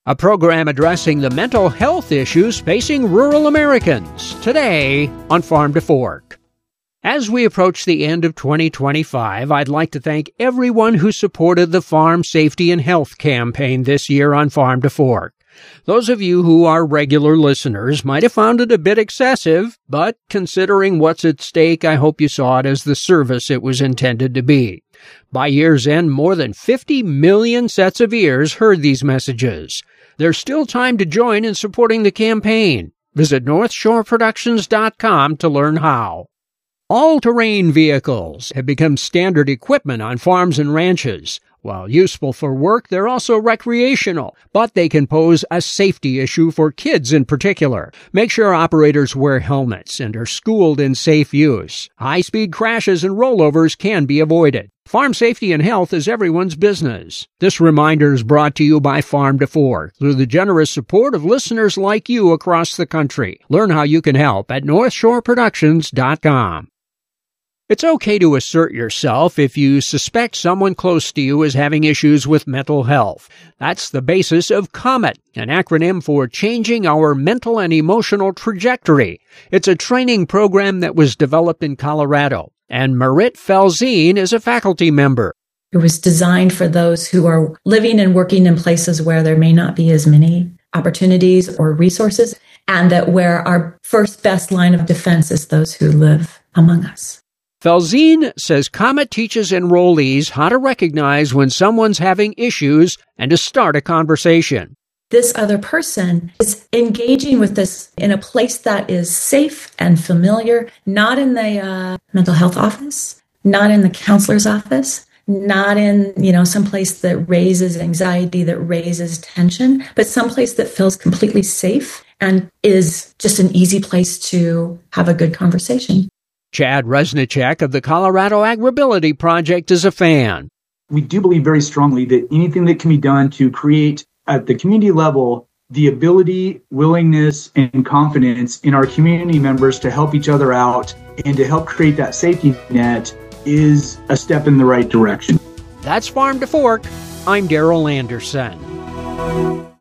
a program addressing the mental health issues facing rural Americans, today on Farm to Fork. As we approach the end of 2025, I'd like to thank everyone who supported the Farm Safety and Health campaign this year on Farm to Fork. Those of you who are regular listeners might have found it a bit excessive, but considering what's at stake, I hope you saw it as the service it was intended to be. By year's end, more than 50 million sets of ears heard these messages. There's still time to join in supporting the campaign. Visit NorthshoreProductions.com to learn how. All-terrain vehicles have become standard equipment on farms and ranches. While useful for work, they're also recreational, but they can pose a safety issue for kids in particular. Make sure operators wear helmets and are schooled in safe use. High-speed crashes and rollovers can be avoided. Farm safety and health is everyone's business. This reminder is brought to you by Farm to Fork through the generous support of listeners like you across the country. Learn how you can help at NorthshoreProductions.com. It's okay to assert yourself if you suspect someone close to you is having issues with mental health. That's the basis of COMET, an acronym for Changing Our Mental and Emotional Trajectory. It's a training program that was developed in Colorado, and Marit Felzine is a faculty member. It was designed for those who are living and working in places where there may not be as many opportunities or resources, and that where our first best line of defense is those who live among us. Felzine says COMET teaches enrollees how to recognize when someone's having issues and to start a conversation. This other person is engaging with this in a place that is safe and familiar, not in the mental health office, not in the counselor's office, not in, some place that raises anxiety, that raises tension, but someplace that feels completely safe and is just an easy place to have a good conversation. Chad Resnicek of the Colorado Agribility Project is a fan. We do believe very strongly that anything that can be done to create at the community level the ability, willingness, and confidence in our community members to help each other out and to help create that safety net is a step in the right direction. That's Farm to Fork. I'm Daryl Anderson.